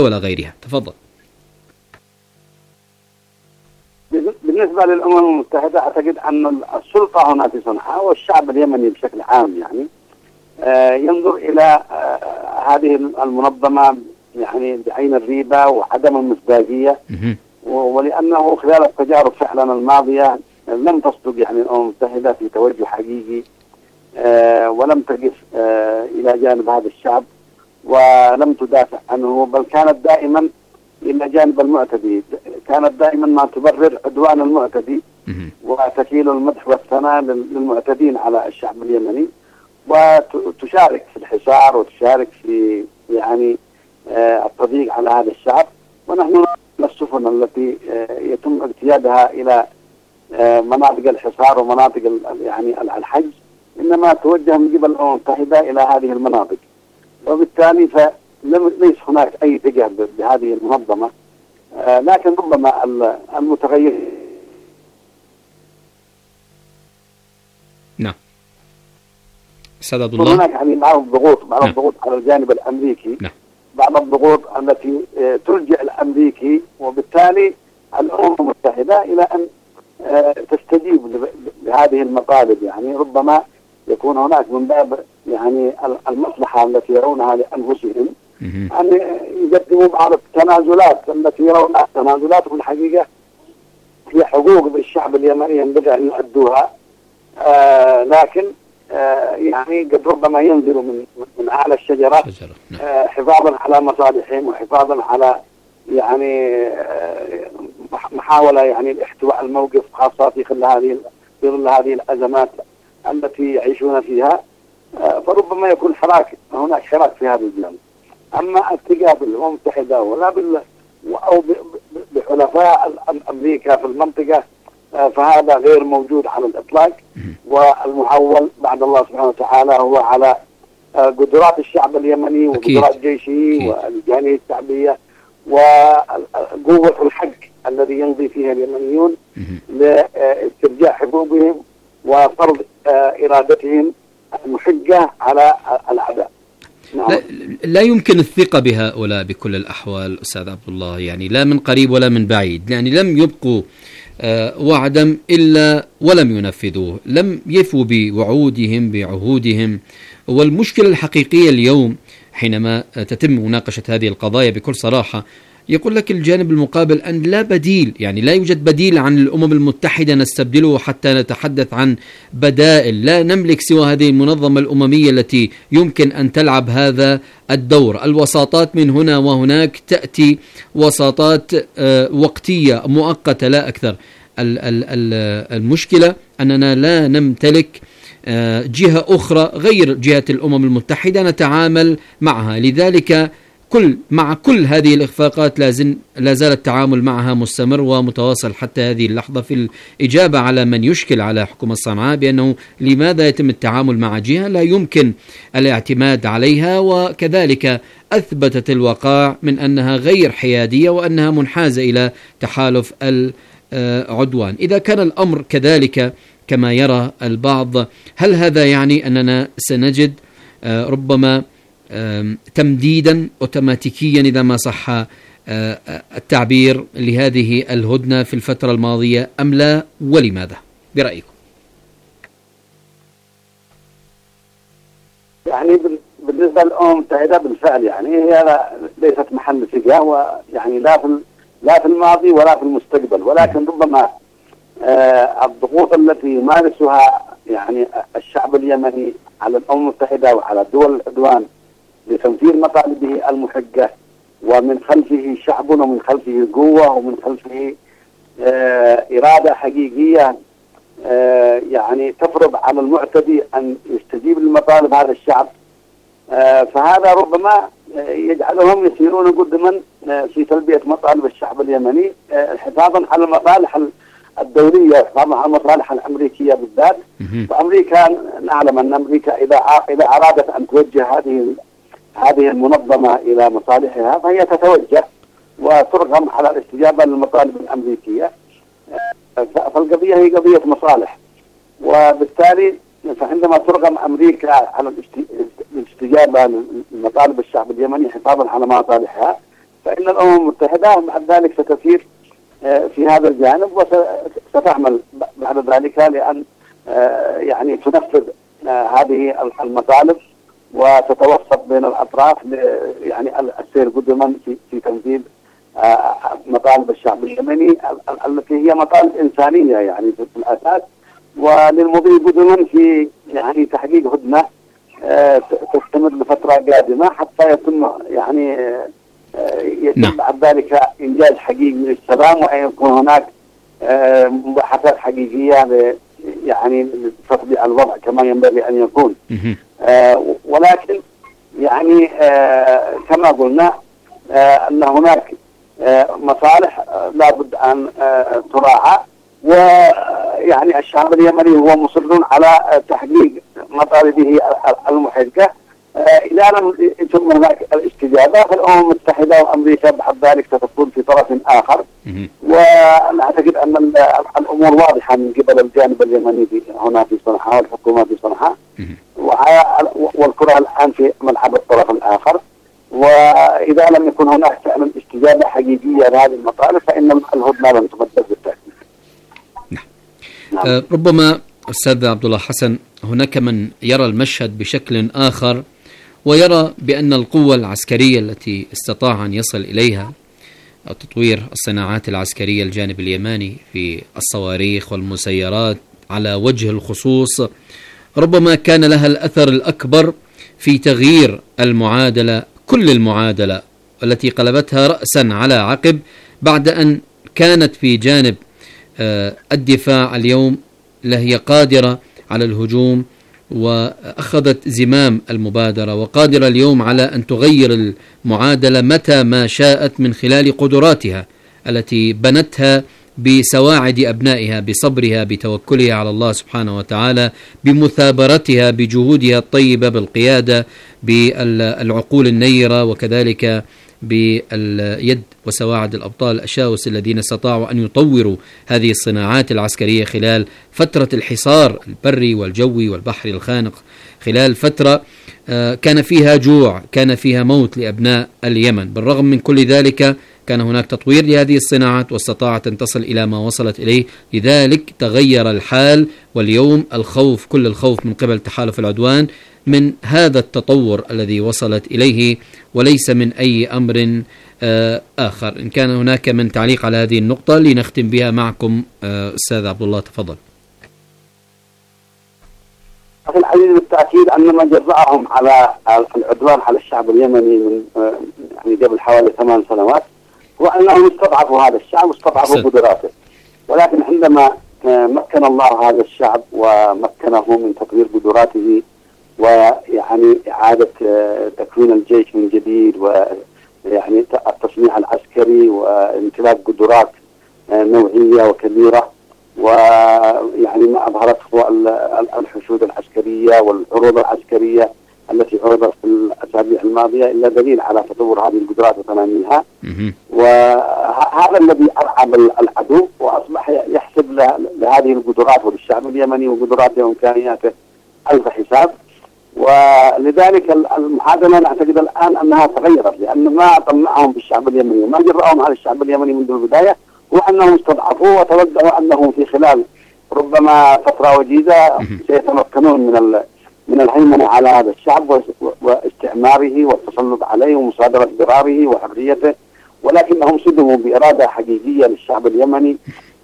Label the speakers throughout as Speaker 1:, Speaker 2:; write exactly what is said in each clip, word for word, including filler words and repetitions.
Speaker 1: ولا غيرها؟ تفضل.
Speaker 2: بالنسبة للأمم المتحدة أعتقد أن السلطة هنا في صنعاء والشعب اليمني بشكل عام يعني آه ينظر إلى آه هذه المنظمة يعني بعين الريبة وعدم المصداقية، ولأنه خلال التجارب فعلا الماضية لم تصدق يعني الأمم المتحدة في توجه حقيقي آه ولم تقف آه إلى جانب هذا الشعب ولم تدافع عنه، بل كانت دائما إلى جانب المعتدي، كانت دائما ما تبرر عدوان المعتدي وتكيل المدح والثناء للمعتدين على الشعب اليمني، وتشارك في الحصار وتشارك في يعني آه التضييق على هذا الشعب. ونحن السفن التي آه يتم اجتيازها إلى آه مناطق الحصار ومناطق يعني الحج إنما توجه من قبل الأمم المتحدة إلى هذه المناطق، وبالتالي فلم ليس هناك أي اتجاه بهذه المنظمة. آه لكن ربما المتغير
Speaker 1: نعم أستاذ عبد الله،
Speaker 2: هناك يعني بعض الضغوط بعض الضغوط على الجانب الأمريكي،
Speaker 1: نعم. بعض
Speaker 2: الضغوط التي آه تلجأ الأمريكي، وبالتالي الأمم المتحدة إلى أن آه تستجيب لهذه المطالب. يعني ربما يكون هناك من باب يعني المصلحة التي يرونها لأنفسهم أن يقدموا بعض التنازلات التي يرونها تنازلات في الحقيقة هي حقوق بالشعب اليمني ينبغي أن يؤدوها، آه لكن آه يعني قد ربما ينزلوا من من أعلى الشجرة آه حفاظا على مصالحهم وحفاظا على يعني آه محاولة يعني الاحتواء الموقف، خاصة في ظل هذه في ظل هذه الأزمات التي يعيشون فيها. آه فربما يكون حراك هناك حراك في هذا الجانب. أما اتجاه الأمم المتحدة ولا بال أو بحلفاء أمريكا في المنطقة آه فهذا غير موجود على الإطلاق، والمحول بعد الله سبحانه وتعالى هو على آه قدرات الشعب اليمني وقدرات جيشه والجالية الشعبية وقوة الحق الذي يمضي فيها اليمنيون لاسترجاع حقوقهم وفرض آه إرادتهم المحجة على الأعداء.
Speaker 1: لا, لا يمكن الثقة بهؤلاء بكل الأحوال أستاذ عبد الله، يعني لا من قريب ولا من بعيد، يعني لم يبقوا آه وعدا إلا ولم ينفذوه، لم يفوا بوعودهم بعهودهم. والمشكلة الحقيقية اليوم حينما تتم مناقشة هذه القضايا بكل صراحة يقول لك الجانب المقابل أن لا بديل، يعني لا يوجد بديل عن الأمم المتحدة نستبدله حتى نتحدث عن بدائل، لا نملك سوى هذه المنظمة الأممية التي يمكن أن تلعب هذا الدور. الوساطات من هنا وهناك تأتي وساطات وقتية مؤقتة لا أكثر. المشكلة أننا لا نمتلك جهة أخرى غير جهة الأمم المتحدة نتعامل معها، لذلك كل مع كل هذه الإخفاقات لا زال التعامل معها مستمر ومتواصل حتى هذه اللحظة في الإجابة على من يشكل على حكومة صنعاء بأنه لماذا يتم التعامل مع جهة لا يمكن الاعتماد عليها، وكذلك أثبتت الوقائع من أنها غير حيادية وأنها منحازة إلى تحالف العدوان. إذا كان الأمر كذلك كما يرى البعض، هل هذا يعني أننا سنجد ربما تمديدا أوتوماتيكيا إذا ما صح التعبير لهذه الهدنة في الفترة الماضية أم لا، ولماذا برأيكم؟
Speaker 2: يعني بالنسبة للأمم المتحدة بالفعل يعني هي ليست محل ثقة، ويعني لا في لا في الماضي ولا في المستقبل، ولكن ربما آه الضغوط التي يمارسها يعني الشعب اليمني على الأمم المتحدة وعلى دول العدوان لتنفيذ مطالبه المحجة، ومن خلفه شعب ومن خلفه قوة ومن خلفه آه إرادة حقيقية آه يعني تفرض على المعتدي أن يستجيب لمطالب هذا الشعب، آه فهذا ربما يجعلهم يسيرون قدما آه في تلبية مطالب الشعب اليمني آه حفاظا على المصالح الدولية وحفاظا على المصالح الأمريكية بالذات. وأمريكا نعلم أن أمريكا إذا إذا أرادت أن توجه هذه هذه المنظمة إلى مصالحها فهي تتوجه وترغم على الاستجابة للمطالب الأمريكية، فالقضية هي قضية مصالح، وبالتالي فعندما ترغم أمريكا على الاستجابة لمطالب الشعب اليمني حفاظا على مصالحها فإن الأمم المتحدة بعد ذلك ستسير في هذا الجانب وستعمل بعد ذلك لأن يعني تنفذ هذه المطالب وتتوسط بين الأطراف يعني السير قدما في في تنفيذ مطالب الشعب اليمني التي هي مطالب إنسانية يعني في الأساس، وللمضي قدما في يعني تحقيق هدنة تستمر لفترة قادمة حتى يتم يعني يتم بعد ذلك إنجاز حقيقي للسلام، وأن يكون هناك مباحثات حقيقية يعني لتطبيق الوضع كما ينبغي أن يكون. ولكن يعني كما قلنا أن هناك مصالح لابد أن تراعى، ويعني الشعب اليمني هو مصر على تحقيق مطالبه المحققة. إذا لم يتم هناك الاستجابة فالأمم المتحدة وأمريكا بعد ذلك ستكون في طرف آخر، ونعتقد أن الأمور واضحة من قبل الجانب اليمني في هنا في صنعاء والحكومة في صنعاء، والكرة الآن في ملعب الطرف الآخر. وإذا لم يكن هناك فعلا استجابة حقيقية لهذه المطالب فإن الهدنة لن تبدل بالتأكيد.
Speaker 1: نعم. أه ربما أستاذ عبد الله حسن هناك من يرى المشهد بشكل آخر ويرى بأن القوة العسكرية التي استطاع أن يصل إليها تطوير الصناعات العسكرية الجانب اليماني في الصواريخ والمسيرات على وجه الخصوص ربما كان لها الأثر الأكبر في تغيير المعادلة، كل المعادلة التي قلبتها رأسا على عقب بعد أن كانت في جانب الدفاع اليوم لهي قادرة على الهجوم وأخذت زمام المبادرة، وقادرة اليوم على أن تغير المعادلة متى ما شاءت من خلال قدراتها التي بنتها بسواعد أبنائها، بصبرها، بتوكلها على الله سبحانه وتعالى، بمثابرتها، بجهودها الطيبة، بالقيادة، بالعقول النيرة، وكذلك باليد وسواعد الأبطال الأشاوس الذين استطاعوا أن يطوروا هذه الصناعات العسكرية خلال فترة الحصار البري والجوي والبحري الخانق، خلال فترة كان فيها جوع، كان فيها موت لأبناء اليمن. بالرغم من كل ذلك كان هناك تطوير لهذه الصناعات واستطاعت أن تصل إلى ما وصلت إليه. لذلك تغير الحال، واليوم الخوف، كل الخوف من قبل تحالف العدوان من هذا التطور الذي وصلت إليه وليس من أي أمر آخر. إن كان هناك من تعليق على هذه النقطة لنختم بها معكم أستاذ عبد الله، تفضل.
Speaker 2: أخي العزيز، بالتأكيد أن ما جرأهم على العدوان على الشعب اليمني من يعني قبل حوالي ثمان سنوات هو أنهم استضعفوا هذا الشعب واستضعفوا قدراته، ولكن عندما مكن الله هذا الشعب ومكنه من تطوير قدراته ويعني إعادة تكوين الجيش من جديد ويعني التصنيع العسكري وامتلاك قدرات نوعية وكبيرة، ويعني ما أظهرته الحشود العسكرية والعروض العسكرية التي عرضت في الأسابيع الماضية إلا دليل على تطور هذه القدرات وتناميها. وهذا الذي أرعب العدو وأصبح يحسب لهذه القدرات وللشعب اليمني وقدراته وإمكانياته ألف حساب. ولذلك المعادلة نعتقد الآن أنها تغيرت، لأن ما طمعهم بالشعب اليمني وما جرأهم على الشعب اليمني منذ البداية هو أنهم استضعفوه وتوقعوا أنهم في خلال ربما فترة وجيزة سيتمكنون من من الهيمنة على هذا الشعب واستعماره والتسلط عليه ومصادرة ضراره وحريته، ولكنهم صدموا بإرادة حقيقية للشعب اليمني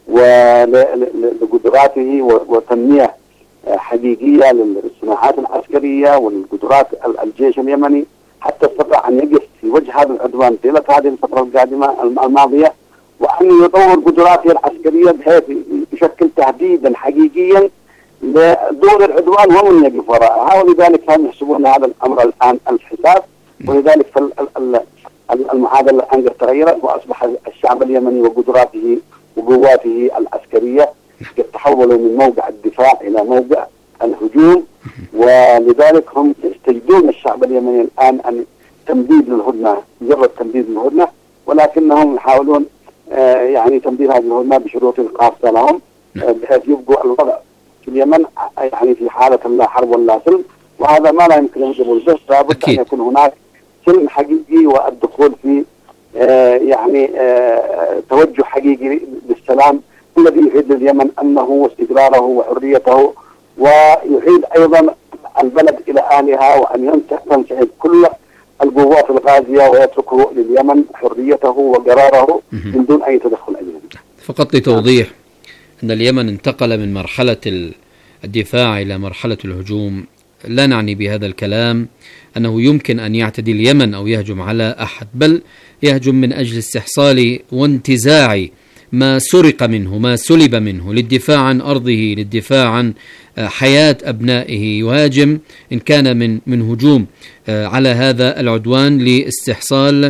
Speaker 2: ولقدراته وتنمية حقيقية للصناعات العسكرية وللقدرات الجيش اليمني، حتى استطاع أن يقف في وجه هذا العدوان طيلة هذه الفترة القادمة الماضية، وأن يطور قدراته العسكرية بحيث يشكل تهديدا حقيقيا لدور العدوان ومن يقف وراءها. ولذلك هم يحسبون هذا الأمر الآن الحساب، ولذلك المعادلة الآن قد تغيرت وأصبح الشعب اليمني وقدراته وقواته العسكرية قد تحولوا من موقع الدفاع إلى موقع الهجوم، ولذلك هم يستجدون الشعب اليمني الآن أن تمديد للهدنة، مجرد تمديد للهدنة، ولكنهم يحاولون آه يعني تمديد هذه الهدنة بشروط خاصة لهم آه بحيث يبقوا الوضع في اليمن يعني في حالة لا حرب ولا سلم، وهذا ما لا يمكن أن يجب الجيش. لابد أن يكون هناك سلم حقيقي والدخول في يعني توجه حقيقي للسلام الذي يفيد لليمن أمنه واستقراره وحريته، ويعيد أيضا البلد إلى آلها، وأن ينسحب كل القوات الغازية ويتركه لليمن حريته وقراره من دون أي تدخل أجنبي.
Speaker 1: فقط لتوضيح أن اليمن انتقل من مرحلة الدفاع إلى مرحلة الهجوم، لا نعني بهذا الكلام أنه يمكن أن يعتدي اليمن أو يهجم على أحد، بل يهجم من أجل استحصال وانتزاع ما سرق منه، ما سلب منه، للدفاع عن أرضه، للدفاع عن حياة أبنائه. يهاجم إن كان من من هجوم على هذا العدوان لاستحصال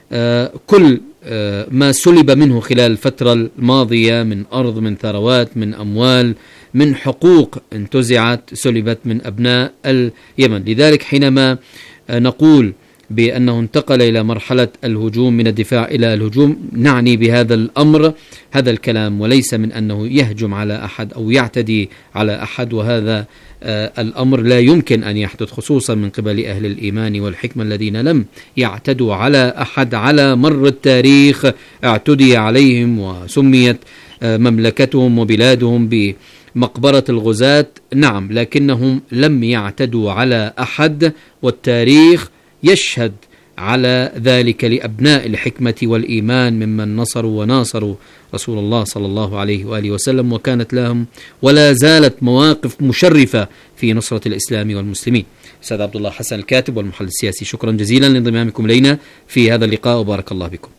Speaker 1: كل ما سلب منه خلال الفترة الماضية من أرض، من ثروات، من أموال، من حقوق انتزعت سلبت من أبناء اليمن. لذلك حينما نقول بأنه انتقل إلى مرحلة الهجوم من الدفاع إلى الهجوم، نعني بهذا الأمر هذا الكلام، وليس من أنه يهجم على أحد أو يعتدي على أحد. وهذا آه الأمر لا يمكن أن يحدث، خصوصا من قبل أهل الإيمان والحكمة الذين لم يعتدوا على أحد على مر التاريخ. اعتدي عليهم وسميت آه مملكتهم وبلادهم بمقبرة الغزاة، نعم، لكنهم لم يعتدوا على أحد، والتاريخ يشهد على ذلك لأبناء الحكمة والإيمان ممن نصروا وناصروا رسول الله صلى الله عليه وآله وسلم، وكانت لهم ولا زالت مواقف مشرفة في نصرة الإسلام والمسلمين. أستاذ عبد الله حسن الكاتب والمحلل السياسي، شكرا جزيلا لانضمامكم إلينا في هذا اللقاء، وبارك الله بكم.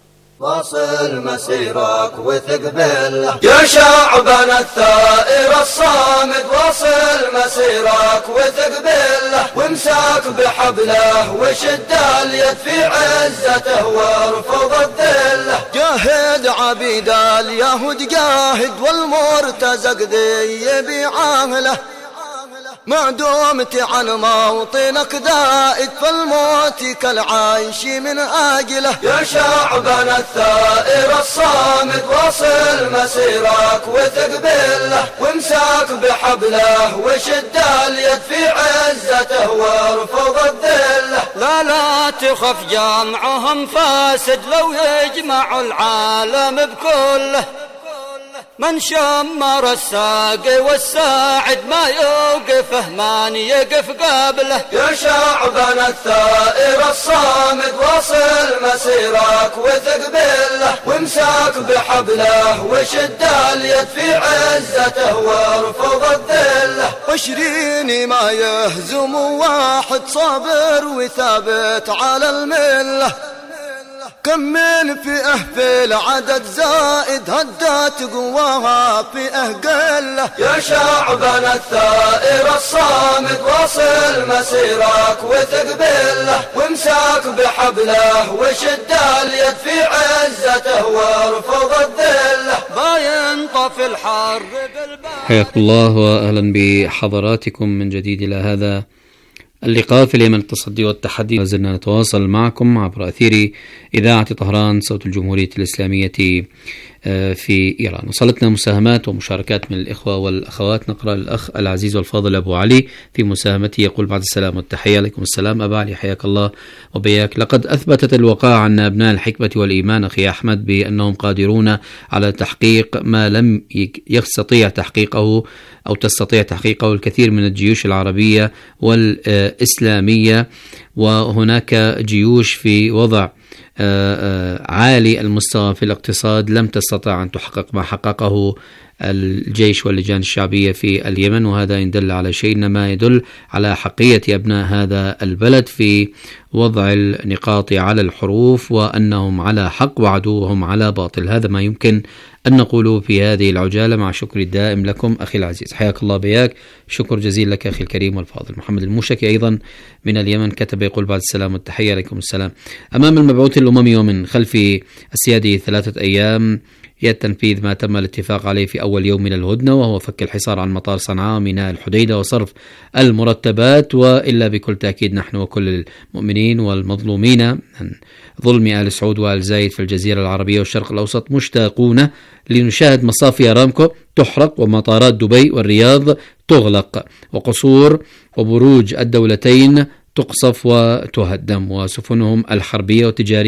Speaker 3: واصل مسيرك وثق بالله يا شعبنا الثائر الصامد، واصل مسيرك وثق بالله وامسك بحبله وشد اليد في عزته وارفض الذله. جاهد عبيد اليهود جاهد والمرتزق ذي بعاهله، ما دمت عن موطنك دائد فالموت كالعيش من أجله. يا شعبنا الثائر الصامد واصل مسيرك وثق بالله وامسك بحبله وشد اليد في عزته وارفض الذله. لا لا تخف جمعهم فاسد لو يجمع العالم بكله، من شمر الساقي والساعد ما يوقفه من يقف قبله. يا شعبنا الثائر الصامد واصل مسيرك وثق بالله وامسك بحبله وشد اليد في عزته وارفض الذله. عشرين ما يهزم واحد صابر وثابت على المله، كم من فئة في العدد زائد هدت قواها فئة قلة. يا شعبنا الثائر الصامد واصل مسيرك وثق بالله وامسك بحبله وشد اليد في عزته وارفض الذله. باين طفي الحر بالباب.
Speaker 1: حياكم الله وأهلا بحضراتكم من جديد إلى هذا اللقاء في اليمن التصدي والتحدي. لازلنا نتواصل معكم عبر أثير إذاعة طهران صوت الجمهورية الإسلامية في إيران. وصلتنا مساهمات ومشاركات من الإخوة والأخوات. نقرأ الأخ العزيز والفاضل أبو علي في مساهمته، يقول: بعد السلام والتحية. عليكم السلام أبا علي، حياك الله وبياك. لقد أثبتت الوقائع أن أبناء الحكمة والإيمان أخي أحمد بأنهم قادرون على تحقيق ما لم يستطيع تحقيقه أو تستطيع تحقيقه الكثير من الجيوش العربية والإسلامية، وهناك جيوش في وضع عالي المستوى في الاقتصاد لم تستطع أن تحقق ما حققه الجيش واللجان الشعبية في اليمن، وهذا إن دل على شيء إنما يدل على حقية أبناء هذا البلد في وضع النقاط على الحروف، وأنهم على حق وعدوهم على باطل. هذا ما يمكن أن نقوله في هذه العجالة، مع شكر الدائم لكم أخي العزيز. حياك الله بياك، شكر جزيل لك أخي الكريم والفاضل. محمد الموشكي أيضا من اليمن كتب يقول: بعد السلام والتحية. عليكم السلام. أمام المبعوث الأممي ومن خلف السيادة ثلاثة أيام تنفيذ ما تم الاتفاق عليه في أول يوم من الهدنة، وهو فك الحصار عن مطار صنعاء وميناء الحديدة وصرف المرتبات. وإلا بكل تأكيد نحن وكل المؤمنين والمظلومين عن ظلم آل سعود وآل زايد في الجزيرة العربية والشرق الأوسط مشتاقون لنشاهد مصافي أرامكو تحرق ومطارات دبي والرياض تغلق وقصور وبروج الدولتين تقصف وتهدم وسفنهم الحربية والتجارية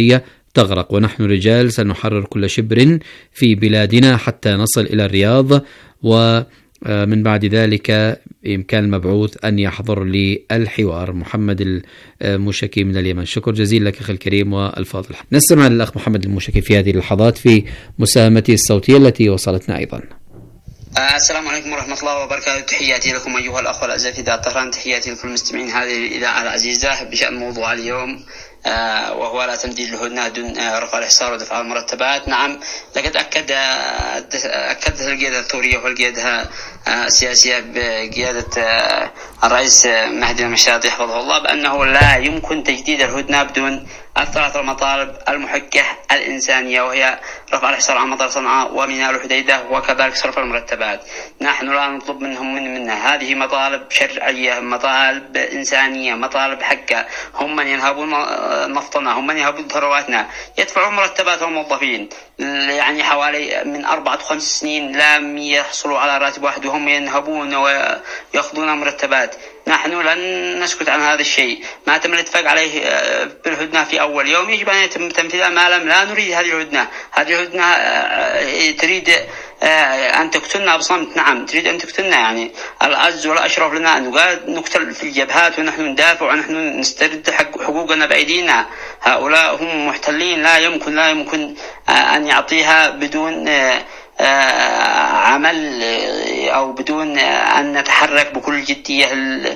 Speaker 1: تغرق، ونحن رجال سنحرر كل شبر في بلادنا حتى نصل إلى الرياض، ومن بعد ذلك بإمكان المبعوث أن يحضر للحوار. محمد الموشكي من اليمن. شكر جزيل لك أخي الكريم والفاضل. نستمع للأخ محمد الموشكي في هذه اللحظات في مساهمته الصوتية التي وصلتنا أيضا.
Speaker 4: السلام عليكم ورحمة الله وبركاته. تحياتي لكم أيها الأخوة الأعزاء في إذاعة طهران، تحياتي لكل المستمعين هذه الإذاعة العزيزة بشأن موضوع اليوم آه وهو لا تمديد الهدنة دون آه رفع الحصار ودفع المرتبات. نعم، لقد أكد أكدت القيادة الثورية والقيادة آه السياسية بقيادة آه الرئيس مهدي المشاطي حفظه الله بأنه لا يمكن تجديد الهدنة بدون الثلاث المطالب المحكة الإنسانية، وهي رفع الحصار عن مطار صنعاء وميناء الحديدة وكذلك صرف المرتبات. نحن لا نطلب منهم من منا، هذه مطالب شرعية، مطالب إنسانية، مطالب حقة. هم من ينهبون نفطنا، هم من ينهبون ثرواتنا، يدفعون مرتبات الموظفين يعني حوالي من أربعة خمس سنين لم يحصلوا على راتب واحد وهم ينهبون ويأخذون مرتبات. نحن لن نسكت عن هذا الشيء. ما تم الاتفاق عليه بالهدنة في أول يوم يجب أن يتم تنفيذها. ما لم لا نريد هذه الهدنة. هذه الهدنة تريد أن تقتلنا بصمت. نعم، تريد أن تقتلنا. يعني الأعز والأشرف لنا أن نقتل في الجبهات ونحن ندافع ونحن نسترد حقوقنا بأيدينا. هؤلاء هم محتلين، لا يمكن لا يمكن أن يعطيها بدون عمل أو بدون أن نتحرك بكل جدية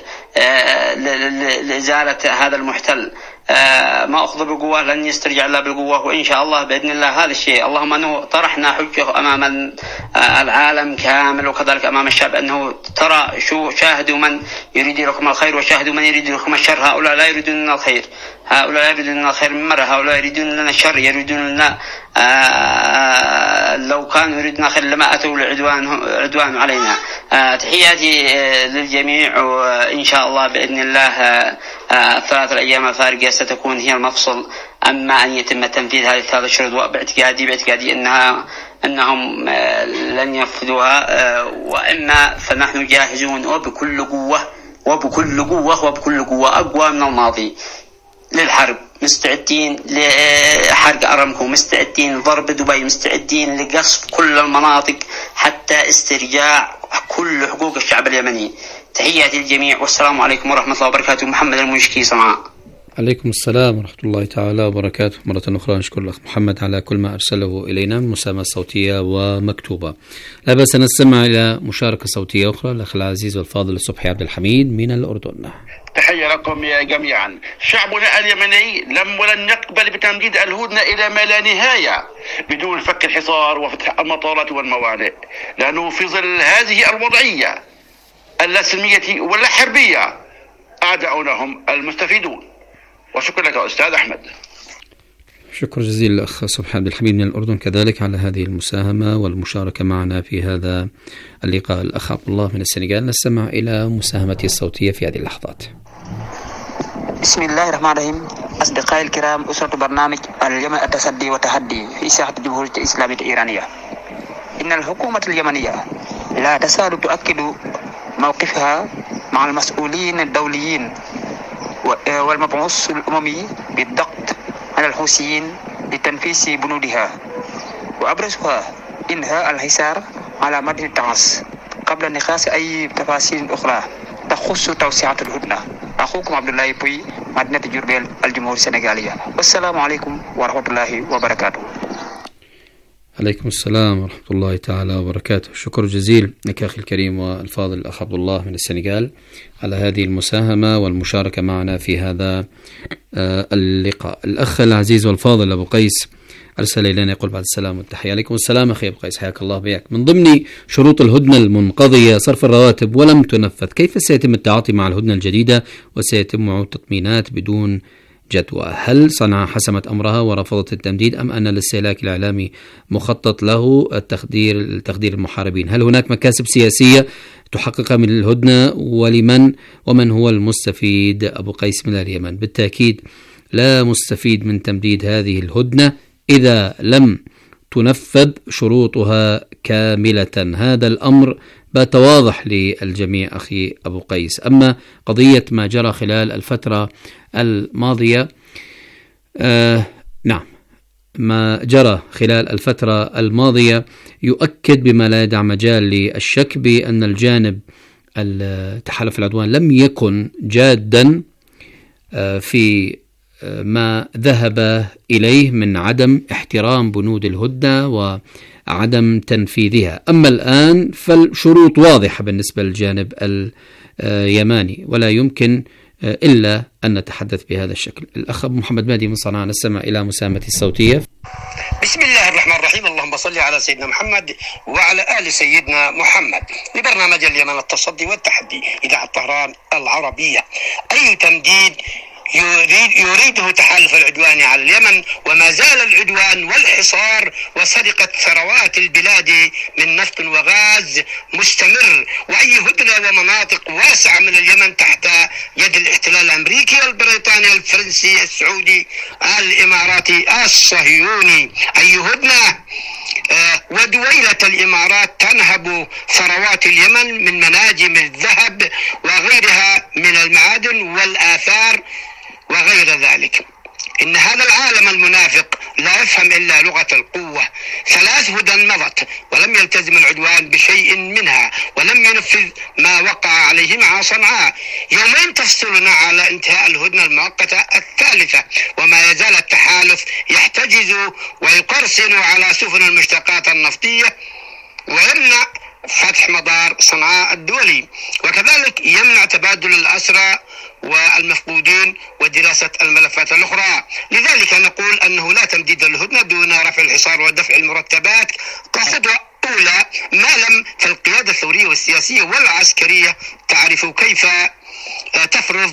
Speaker 4: لإزالة هذا المحتل. ما أخذ بالقوة لن يسترجع الله بالقوة، وإن شاء الله بإذن الله هذا الشيء. اللهم أنه طرحنا حجة أمام العالم كامل وكذلك أمام الشعب أنه ترى شو شاهدوا من يريد لكم الخير وشاهدوا من يريد لكم الشر. هؤلاء لا يريدون لنا الخير، هؤلاء لا يريدون لنا الخير من مرة، هؤلاء يريدون لنا الشر، يريدون لنا آه لو كانوا يريدون خير لما أتوا العدوان عدوان علينا. آه تحياتي آه للجميع، وإن شاء الله بإذن الله آه الثلاث الأيام الفارقة ستكون هي المفصل. أما أن يتم تنفيذ هذه الثلاث شروط باعتقادي باعتقادي أنها أنهم آه لن ينفذوها، آه وإما فنحن جاهزون وبكل قوة وبكل قوة وبكل قوة أقوى من الماضي للحرب، مستعدين لحرق أرامكو، مستعدين لضرب دبي، مستعدين لقصف كل المناطق حتى استرجاع كل حقوق الشعب اليمني. تحياتي للجميع والسلام عليكم ورحمة الله وبركاته. محمد الموشكي، صنعاء.
Speaker 1: عليكم السلام ورحمة الله تعالى وبركاته. مرة أخرى نشكر الأخ محمد على كل ما أرسله إلينا من مساهمة صوتية ومكتوبة. لا بأس نستمع إلى مشاركة صوتية أخرى الأخ العزيز والفاضل الصبحي عبد الحميد من الأردن.
Speaker 5: تحية لكم يا جميعا. شعبنا اليمني لم ولن يقبل بتمديد الهدنة إلى ما لا نهاية بدون فك الحصار وفتح المطارات والموانئ، لأنه في ظل هذه الوضعية اللا سلمية ولا حربية أعداؤنا هم المستفيدون. وشكرا لك أستاذ أحمد.
Speaker 1: شكر جزيل الأخ صبحي عبد الحميد من الأردن كذلك على هذه المساهمة والمشاركة معنا في هذا اللقاء. الأخ عبد الله من السنغال. نستمع إلى مساهمته الصوتية في هذه اللحظات.
Speaker 6: بسم الله الرحمن الرحيم. أصدقائي الكرام، أسرة برنامج اليمن التصدي والتحدي في ساحة الجمهورية الإسلامية الإيرانية، إن الحكومة اليمنية لا تزال تؤكد موقفها مع المسؤولين الدوليين والمبعوث الأممي بالضغط على الحوثيين لتنفيذ بنودها، وأبرزها إنهاء الحصار على مدى التعاص قبل نقاش أي تفاصيل أخرى تخص توسعة الهدنة. أخوكم عبد الله بوي، مدينة جربيل، الجمهورية السنغالية. والسلام عليكم ورحمة الله وبركاته.
Speaker 1: عليكم السلام ورحمة الله تعالى وبركاته. شكر جزيل لك أخي الكريم والفاضل الأخ عبد الله من السنغال على هذه المساهمة والمشاركة معنا في هذا اللقاء. الأخ العزيز والفاضل أبو قيس أرسل إلينا يقول بعد السلام والتحية. عليكم السلام أخي أبو قيس، حياك الله بياك. من ضمن شروط الهدنة المنقضية صرف الرواتب ولم تنفذ، كيف سيتم التعاطي مع الهدنة الجديدة وسيتم وعود تطمينات بدون جدوى؟ هل صنعاء حسمت أمرها ورفضت التمديد، أم أن الاستهلاك الإعلامي مخطط له التخدير تخدير المحاربين؟ هل هناك مكاسب سياسية تحققها من الهدنة، ولمن ومن هو المستفيد؟ أبو قيس من اليمن. بالتأكيد لا مستفيد من تمديد هذه الهدنة إذا لم تنفذ شروطها كاملة. هذا الأمر بات واضح للجميع أخي أبو قيس. أما قضية ما جرى خلال الفترة الماضية، آه نعم ما جرى خلال الفترة الماضية يؤكد بما لا يدع مجال للشك بأن الجانب التحالف العدوان لم يكن جادا في ما ذهب إليه من عدم احترام بنود الهدنة وعدم تنفيذها. أما الآن فالشروط واضحة بالنسبة للجانب اليماني ولا يمكن إلا أن نتحدث بهذا الشكل. الأخ أبو محمد مهدي من صنعاء نستمع إلى مساهمة الصوتية.
Speaker 7: بسم الله الرحمن الرحيم. اللهم صل على سيدنا محمد وعلى آل سيدنا محمد. لبرنامج اليمن التصدي والتحدي إذاعة طهران العربية. أي تمديد يريد يريده تحالف العدوان على اليمن، وما زال العدوان والحصار وسرقة ثروات البلاد من نفط وغاز مستمر، وأي هدنة ومناطق واسعة من اليمن تحت يد الاحتلال الأمريكي البريطاني الفرنسي السعودي الإماراتي الصهيوني. أي هدنة آه ودويلة الإمارات تنهب ثروات اليمن من مناجم الذهب وغيرها من المعادن والآثار وغير ذلك. إن هذا العالم المنافق لا يفهم إلا لغة القوة. ثلاث هدن مضت ولم يلتزم العدوان بشيء منها ولم ينفذ ما وقع عليه مع صنعاء. يومين تفصلنا على انتهاء الهدنة المؤقتة الثالثة، وما يزال التحالف يحتجز ويقرصن على سفن المشتقات النفطية ويمنع فتح مطار صنعاء الدولي، وكذلك يمنع تبادل الأسرى والمفقودين ودراسة الملفات الأخرى. لذلك نقول أنه لا تمديد للهدنة دون رفع الحصار ودفع المرتبات كخطوة أولى، ما لم فالقيادة الثورية والسياسية والعسكرية تعرف كيف تفرض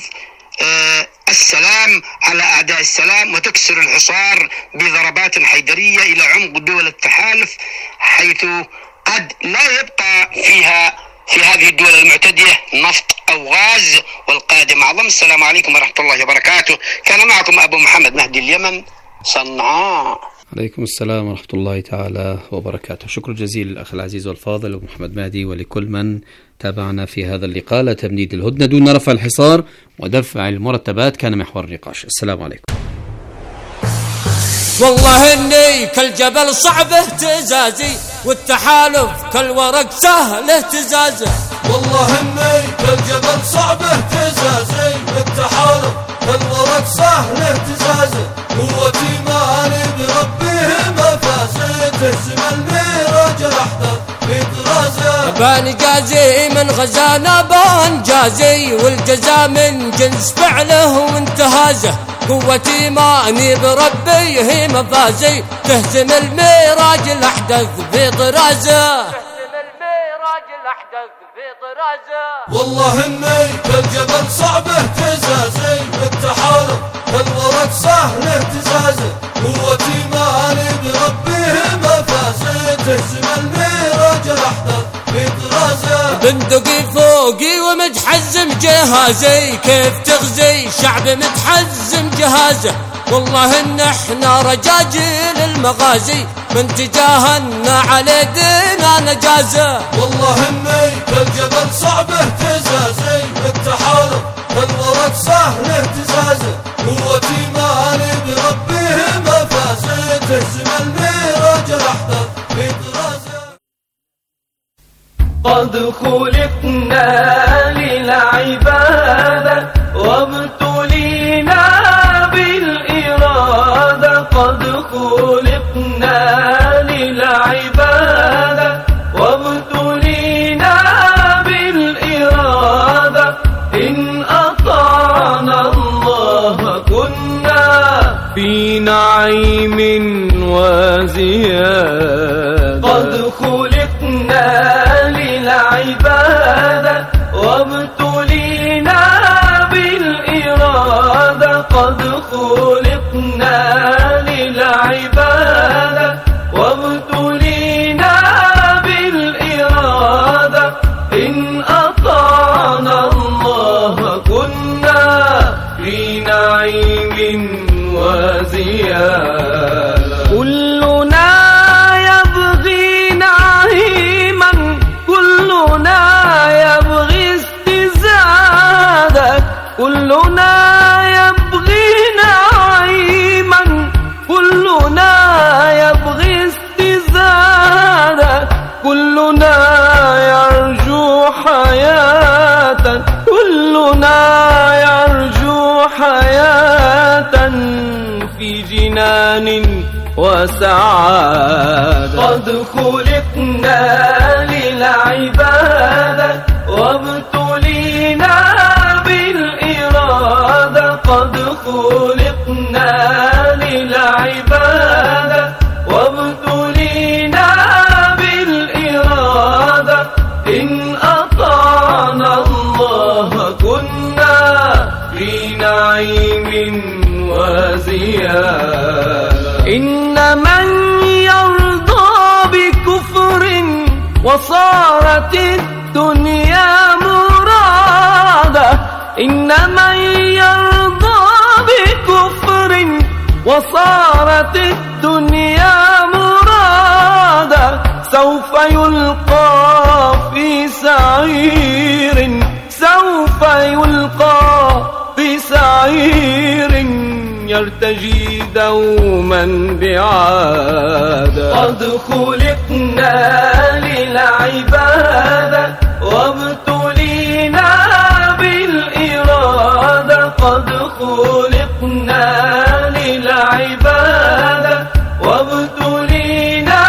Speaker 7: السلام على أعداء السلام وتكسر الحصار بضربات حيدرية إلى عمق دول التحالف، حيث قد لا يبقى فيها في هذه الدول المعتدية نفط أو غاز. والقادم أعظم. السلام عليكم ورحمة الله وبركاته. كان معكم أبو محمد مهدي اليمن صنعاء.
Speaker 1: عليكم السلام ورحمة الله تعالى وبركاته. شكر جزيل للأخ العزيز والفاضل أبو محمد مهدي ولكل من تابعنا في هذا اللقاء. لا تمديد الهدنة دون رفع الحصار ودفع المرتبات كان محور النقاش. السلام عليكم.
Speaker 8: والله اني كالجبل صعب اهتزازي والتحالف كالورق سهل اهتزازه.
Speaker 3: والله اني كالجبل صعب اهتزازي والتحالف كالورق سهل اهتزازه. قوتي مالي بربيه مفازي تهزم الميراج الاحداث في طرازه.
Speaker 8: بان جازي من غزانا بان جازي والجزاء من جنس فعله وانتهازه. قوتي ماني بربي هي مفازي تهزم الميراج الأحدث في طرازه.
Speaker 3: والله اني كالجبل صعب اهتزازي والتحالف كالورق سهل اهتزازه. قوتي مالي بربيه مفازي تهزم الميراج الاحدث في طرازه.
Speaker 8: بندقي فوقي ومتحزم جهازي كيف تغزي شعب متحزم جهازه. والله ان احنا رجاجيل المغازي من تجاهنا على دينا نجازه.
Speaker 3: والله اني كالجبل صعب اهتزازي والتحالف كالورق سهل اهتزازه. قوتي مالي بربيه مفازي تهزم الميراج الاحدث في طرازه.
Speaker 9: قد خلقنا للعبادة وابتلينا بالإرادة. قد خلقنا للعبادة وابتلينا بالإرادة. إن أطعنا الله كنا في نعيم وزيادة. قد خلقنا للعبادة وابتلينا بالإرادة. قد خلقنا للعبادة وابتلينا بالإرادة. إن أطعنا الله كنا في نعيم وزيادة. كلنا يبغي نعيم وسعادة. قد خلقنا للعبادة وابتلينا بالإرادة. قد خلقنا للعبادة وابتلينا بالإرادة. إن أطعنا الله كنا في نعيم وزيادة. إن من يرضى بكفر وصارت الدنيا مرادة. إن من يرضى بكفر وصارت الدنيا مرادة سوف يلقى في سعير. سوف يلقى في سعير يرتجي دوما بعادة. قد خلقنا للعبادة وابتلينا بالإرادة. قد خلقنا للعبادة وابتلينا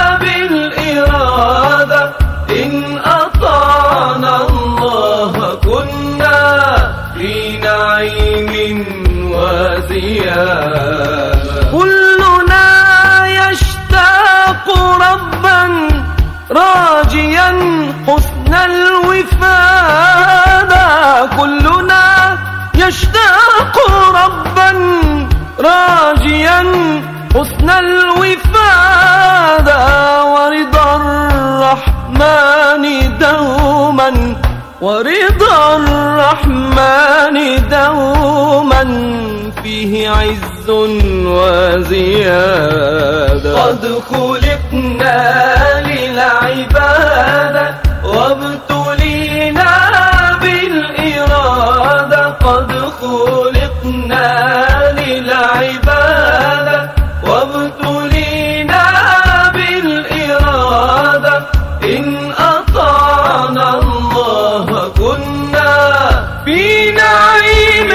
Speaker 9: بالإرادة. إن أطعنا الله كنا في نعيم وزيادة. كلنا يشتاق ربا راجيا حسن الوفادة. كلنا يشتاق ربا راجيا حسن الوفادة. ورضا الرحمن دوما ورضا الرحمن دوما فيه عز وزيادة. قد خلقنا للعبادة وابتلينا بالإرادة. قد خلقنا للعبادة وابتلينا بالإرادة. إن أطعنا الله كنا في نعيم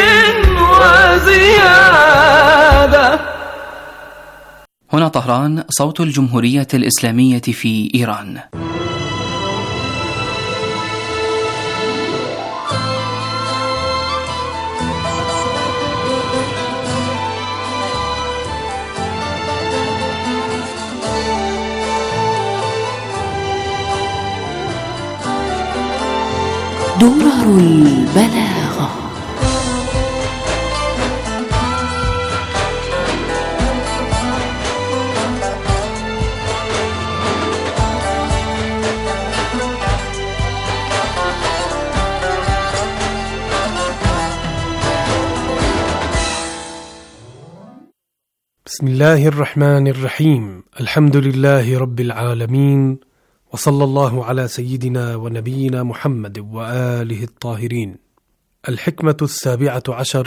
Speaker 9: وزيادة.
Speaker 10: هنا طهران، صوت الجمهورية الإسلامية في إيران.
Speaker 11: درر البلاغة.
Speaker 12: بسم الله الرحمن الرحيم. الحمد لله رب العالمين، وصلى الله على سيدنا ونبينا محمد وآله الطاهرين. الحكمة السابعة عشر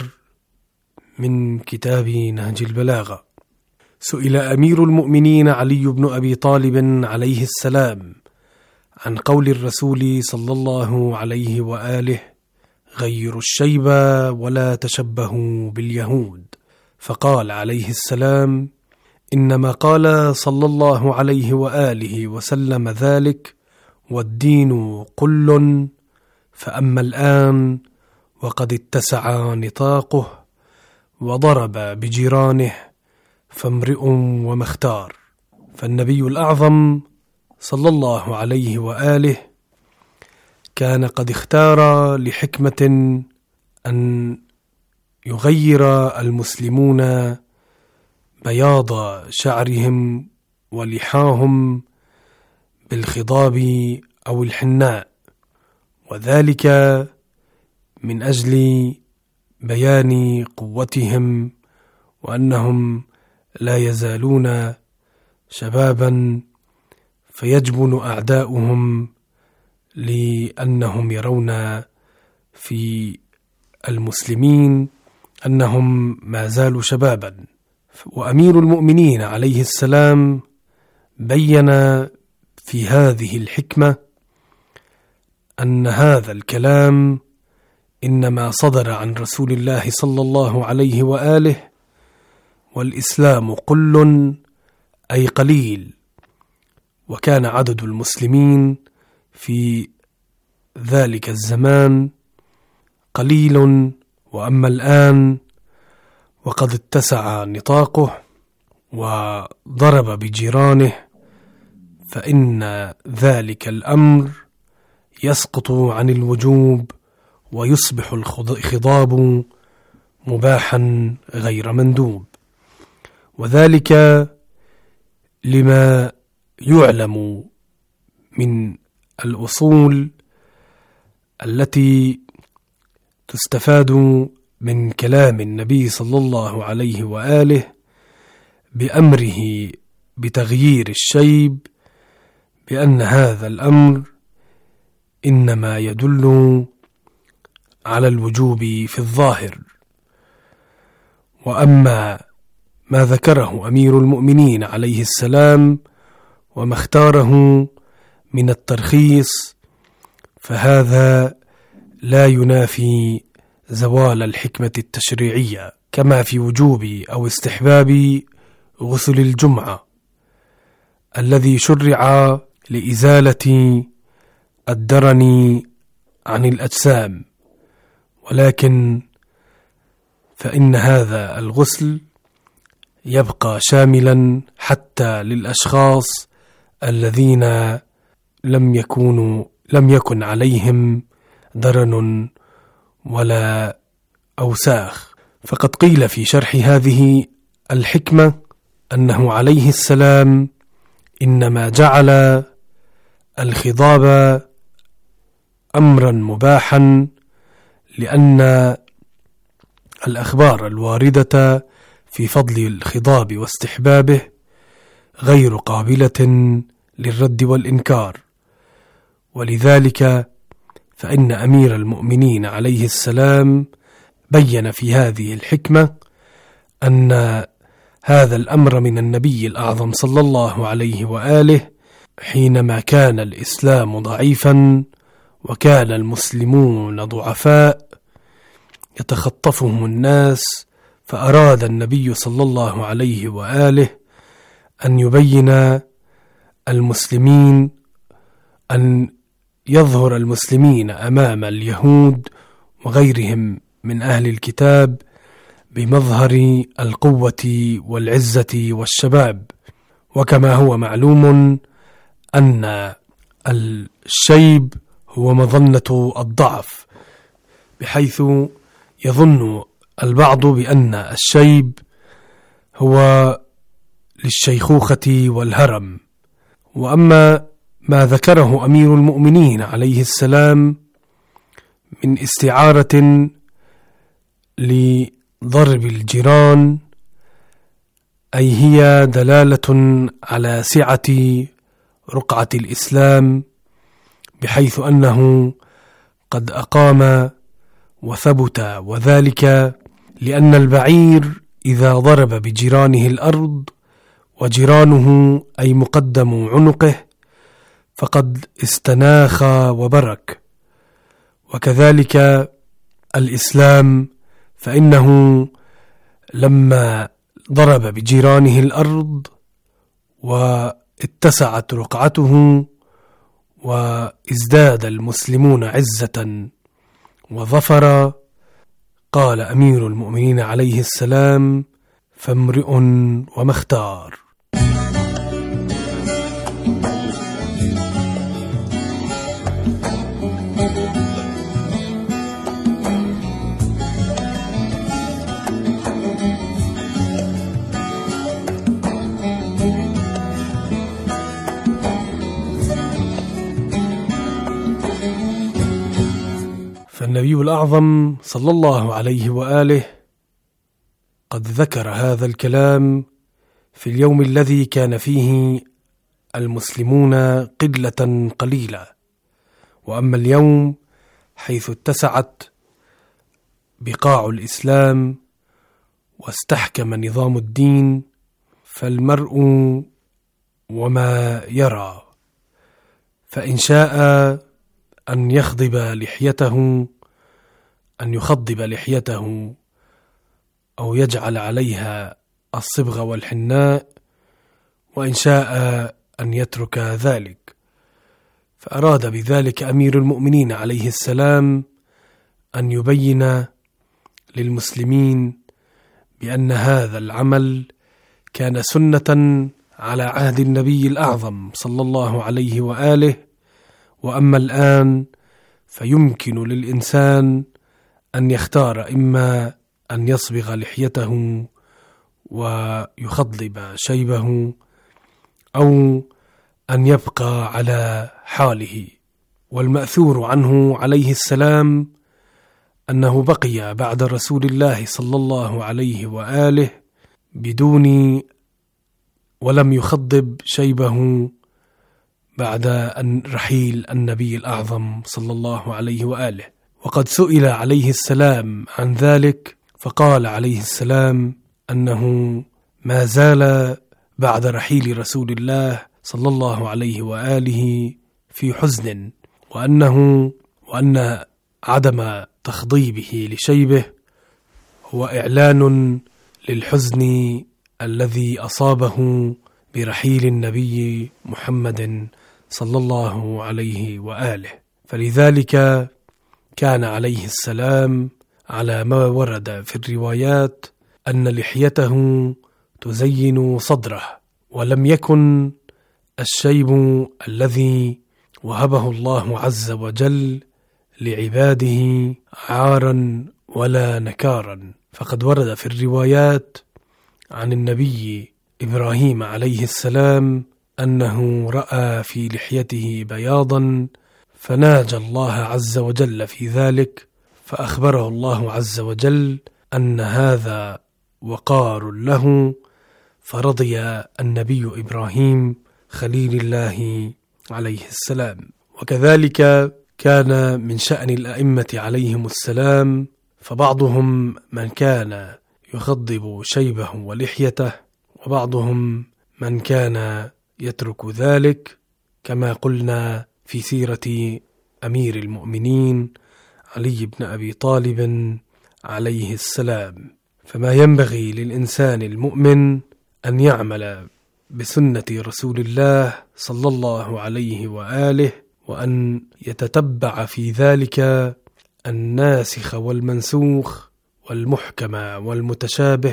Speaker 12: من كتاب نهج البلاغة. سئل أمير المؤمنين علي بن أبي طالب عليه السلام عن قول الرسول صلى الله عليه وآله: غيروا الشيب ولا تشبهوا باليهود. فقال عليه السلام: إنما قال صلى الله عليه وآله وسلم ذلك والدين قل، فأما الآن وقد اتسع نطاقه وضرب بجيرانه فامرئ وما اختار. فالنبي الأعظم صلى الله عليه وآله كان قد اختار لحكمة أن يغير المسلمون بياض شعرهم ولحاهم بالخضاب أو الحناء، وذلك من أجل بيان قوتهم وأنهم لا يزالون شبابا فيجبن أعداؤهم لأنهم يرون في المسلمين أنهم ما زالوا شبابا. وأمير المؤمنين عليه السلام بين في هذه الحكمة أن هذا الكلام إنما صدر عن رسول الله صلى الله عليه وآله، والإسلام قل أي قليل، وكان عدد المسلمين في ذلك الزمان قليل. وأما الآن وقد اتسع نطاقه وضرب بجيرانه، فإن ذلك الأمر يسقط عن الوجوب ويصبح الخضاب مباحا غير مندوب، وذلك لما يعلم من الأصول التي تستفاد من كلام النبي صلى الله عليه وآله بأمره بتغيير الشيب، بأن هذا الأمر إنما يدل على الوجوب في الظاهر. وأما ما ذكره أمير المؤمنين عليه السلام وما اختاره من الترخيص، فهذا لا ينافي زوال الحكمة التشريعية، كما في وجوب أو استحباب غسل الجمعة الذي شرع لإزالة الدرن عن الأجسام، ولكن فإن هذا الغسل يبقى شاملا حتى للأشخاص الذين لم يكونوا لم يكن عليهم درن ولا أوساخ. فقد قيل في شرح هذه الحكمة أنه عليه السلام إنما جعل الخضاب أمرا مباحا لأن الأخبار الواردة في فضل الخضاب واستحبابه غير قابلة للرد والإنكار، ولذلك فإن أمير المؤمنين عليه السلام بين في هذه الحكمة أن هذا الأمر من النبي الأعظم صلى الله عليه وآله حينما كان الإسلام ضعيفا وكان المسلمون ضعفاء يتخطفهم الناس، فأراد النبي صلى الله عليه وآله أن يبين المسلمين، أن يظهر المسلمين أمام اليهود وغيرهم من أهل الكتاب بمظهر القوة والعزة والشباب. وكما هو معلوم أن الشيب هو مظنة الضعف، بحيث يظن البعض بأن الشيب هو للشيخوخة والهرم. وأما ما ذكره أمير المؤمنين عليه السلام من استعارة لضرب الجيران، أي هي دلالة على سعة رقعة الإسلام، بحيث أنه قد أقام وثبت، وذلك لأن البعير إذا ضرب بجيرانه الأرض وجيرانه أي مقدم عنقه فقد استناخ وبرك. وكذلك الإسلام فإنه لما ضرب بجيرانه الأرض واتسعت رقعته وازداد المسلمون عزة وظفر، قال أمير المؤمنين عليه السلام: فامرئ وما اختار. فالنبي الأعظم صلى الله عليه وآله قد ذكر هذا الكلام في اليوم الذي كان فيه المسلمون قلة قليلة. وأما اليوم حيث اتسعت بقاع الإسلام واستحكم نظام الدين، فالمرء وما يرى، فإن شاء أن يخضب لحيته أن يخضب لحيته أو يجعل عليها الصبغ والحناء، وإن شاء أن يترك ذلك. فأراد بذلك أمير المؤمنين عليه السلام أن يبين للمسلمين بأن هذا العمل كان سنة على عهد النبي الأعظم صلى الله عليه وآله، وأما الآن فيمكن للإنسان أن يختار إما أن يصبغ لحيته ويخضب شيبه أو أن يبقى على حاله. والمأثور عنه عليه السلام أنه بقي بعد رسول الله صلى الله عليه وآله بدون ولم يخضب شيبه بعد أن رحيل النبي الأعظم صلى الله عليه وآله. وقد سئل عليه السلام عن ذلك فقال عليه السلام أنه ما زال بعد رحيل رسول الله صلى الله عليه وآله في حزن، وأنه وأن عدم تخضيبه لشيبه هو إعلان للحزن الذي أصابه برحيل النبي محمد صلى الله عليه وآله. فلذلك كان عليه السلام على ما ورد في الروايات أن لحيته تزين صدره، ولم يكن الشيب الذي وهبه الله عز وجل لعباده عارا ولا نكارا. فقد ورد في الروايات عن النبي إبراهيم عليه السلام أنه رأى في لحيته بياضا فناجى الله عز وجل في ذلك، فأخبره الله عز وجل أن هذا وقار له، فرضي النبي إبراهيم خليل الله عليه السلام. وكذلك كان من شأن الأئمة عليهم السلام، فبعضهم من كان يخضب شيبه ولحيته، وبعضهم من كان يترك ذلك، كما قلنا في سيرة أمير المؤمنين علي بن أبي طالب عليه السلام. فما ينبغي للإنسان المؤمن أن يعمل بسنة رسول الله صلى الله عليه وآله، وأن يتتبع في ذلك الناسخ والمنسوخ والمحكم والمتشابه،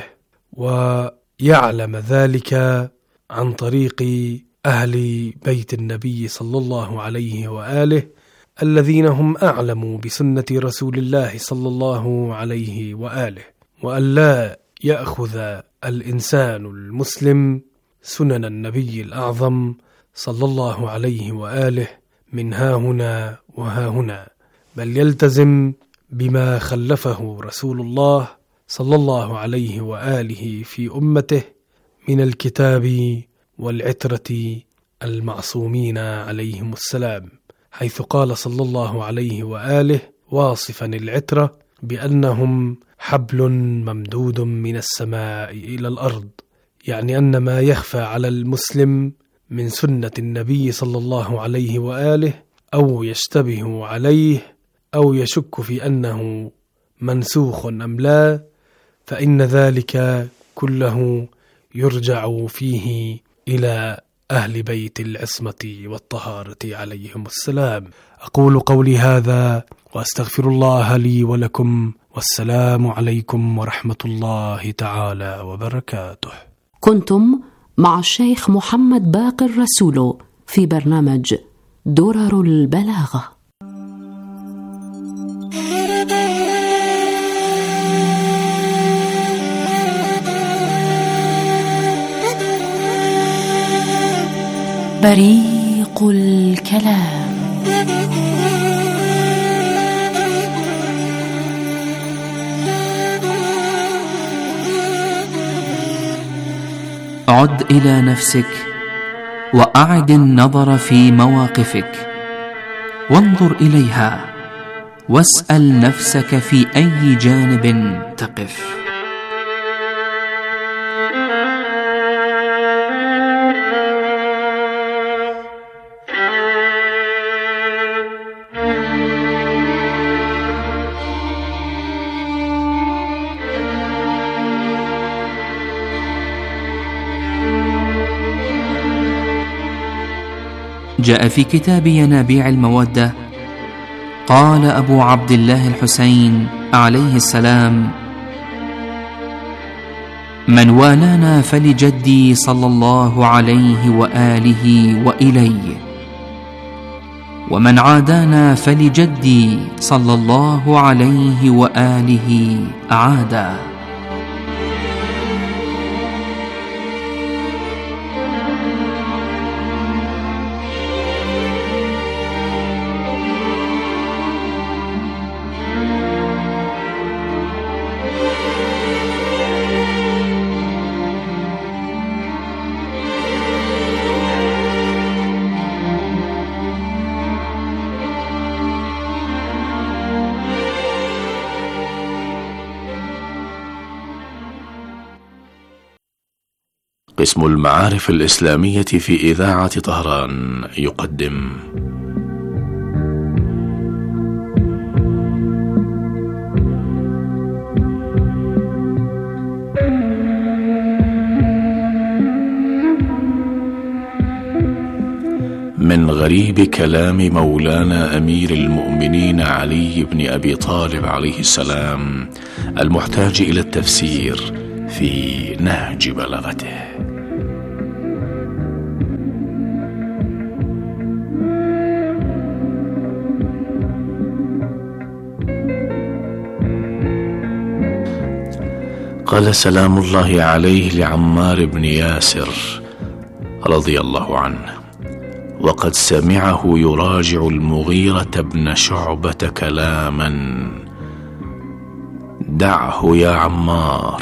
Speaker 12: ويعلم ذلك عن طريق أهل بيت النبي صلى الله عليه وآله الذين هم أعلموا بسنة رسول الله صلى الله عليه وآله. وأن لا يأخذ الإنسان المسلم سنن النبي الأعظم صلى الله عليه وآله من ها هنا وها هنا، بل يلتزم بما خلفه رسول الله صلى الله عليه وآله في أمته من الكتاب والعترة المعصومين عليهم السلام، حيث قال صلى الله عليه وآله واصفا العترة بأنهم حبل ممدود من السماء إلى الأرض، يعني أن ما يخفى على المسلم من سنة النبي صلى الله عليه وآله أو يشتبه عليه أو يشك في أنه منسوخ أم لا، فإن ذلك كله يرجع فيه إلى أهل بيت العصمة والطهارة عليهم السلام. أقول قولي هذا وأستغفر الله لي ولكم، والسلام عليكم ورحمة الله تعالى وبركاته.
Speaker 11: كنتم مع الشيخ محمد باقر رسول في برنامج درر البلاغة. بريق الكلام.
Speaker 10: عد إلى نفسك وأعد النظر في مواقفك، وانظر إليها واسأل نفسك في أي جانب تقف. جاء في كتاب ينابيع المودة قال أبو عبد الله الحسين عليه السلام: من والانا فلجدي صلى الله عليه وآله وإليه، ومن عادانا فلجدي صلى الله عليه وآله أعادا.
Speaker 13: قسم المعارف الإسلامية في إذاعة طهران يقدم من غريب كلام مولانا أمير المؤمنين علي بن أبي طالب عليه السلام المحتاج إلى التفسير في نهج بلاغته. قال سلام الله عليه لعمار بن ياسر رضي الله عنه وقد سمعه يراجع المغيرة بن شعبة كلاما: دعه يا عمار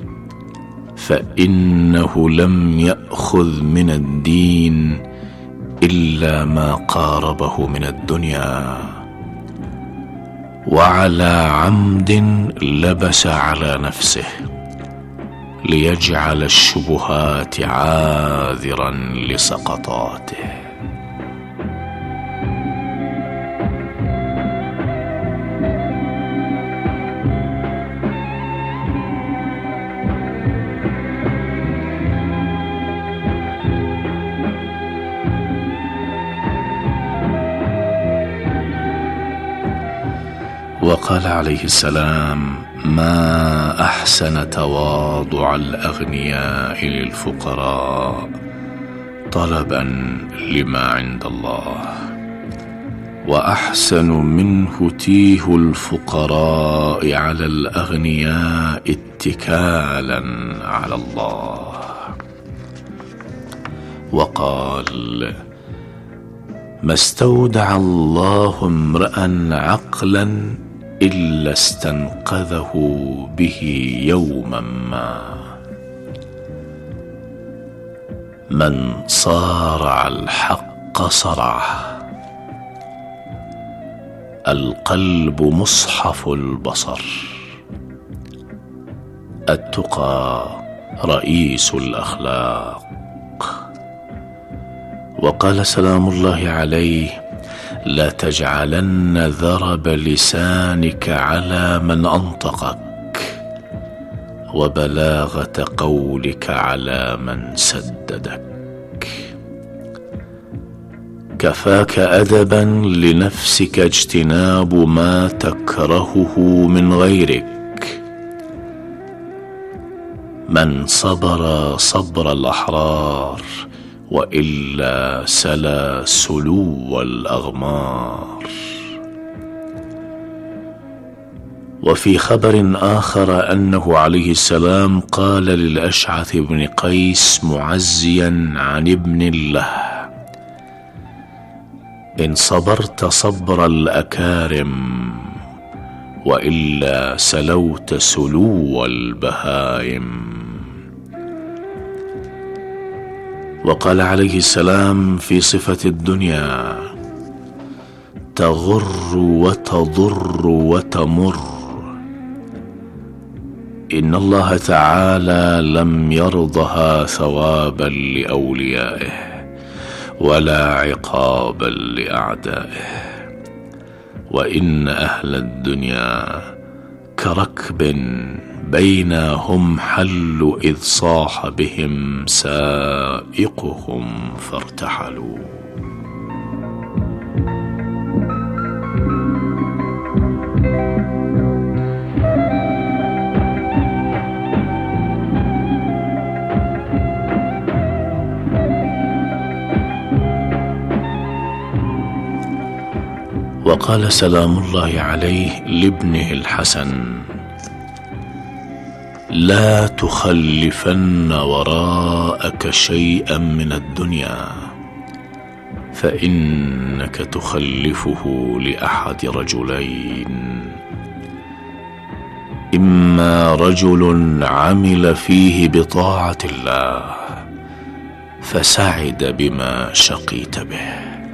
Speaker 13: فإنه لم يأخذ من الدين إلا ما قاربه من الدنيا، وعلى عمد لبس على نفسه ليجعل الشبهات عاذرا لسقطاته. وقال عليه السلام: ما أحسن تواضع الأغنياء للفقراء طلبا لما عند الله، وأحسن منه تيه الفقراء على الأغنياء اتكالا على الله. وقال: ما استودع الله امرأ عقلا إلا استنقذه به يوما ما. من صارع الحق صرعه، القلب مصحف البصر، التقى رئيس الأخلاق. وقال سلام الله عليه: لا تجعلن ذرب لسانك على من أنطقك، وبلاغة قولك على من سددك. كفاك أدبا لنفسك اجتناب ما تكرهه من غيرك. من صبر صبر الأحرار، وإلا سلا سلو الأغمار. وفي خبر آخر أنه عليه السلام قال للأشعث بن قيس معزيا عن ابن له: إن صبرت صبر الأكارم، وإلا سلوت سلو البهائم. وقال عليه السلام في صفة الدنيا: تغر وتضر وتمر. إن الله تعالى لم يرضها ثوابا لأوليائه ولا عقابا لأعدائه. وإن أهل الدنيا كركب بينهم حل إذ صاح بهم سائقهم فارتحلوا. وقال سلام الله عليه لابنه الحسن: لا تخلفن وراءك شيئا من الدنيا، فإنك تخلفه لأحد رجلين: إما رجل عمل فيه بطاعة الله فسعد بما شقيت به،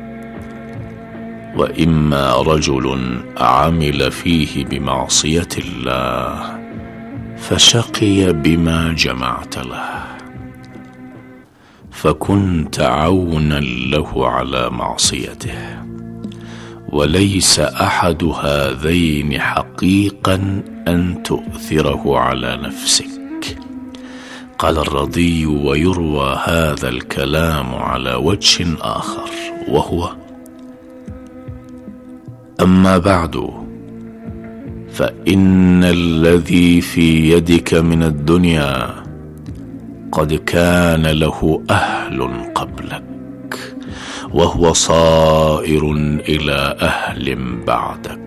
Speaker 13: وإما رجل عمل فيه بمعصية الله فشقي بما جمعت له، فكنت عونا له على معصيته، وليس أحد هذين حقيقا أن تؤثره على نفسك. قال الرضي: ويروى هذا الكلام على وجه آخر، وهو: أما بعد، فإن الذي في يدك من الدنيا قد كان له أهل قبلك، وهو صائر إلى أهل بعدك،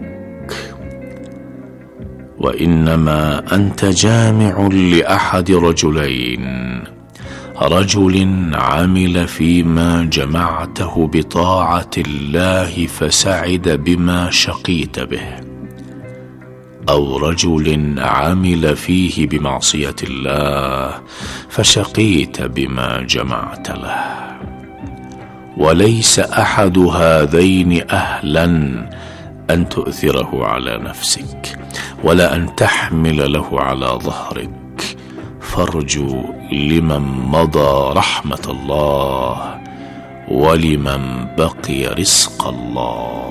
Speaker 13: وإنما أنت جامع لأحد رجلين: رجل عمل فيما جمعته بطاعة الله فسعد بما شقيت به، أو رجل عمل فيه بمعصية الله فشقيت بما جمعت له، وليس أحد هذين أهلا أن تؤثره على نفسك، ولا أن تحمل له على ظهرك. فارجو لمن مضى رحمة الله، ولمن بقي رزق الله.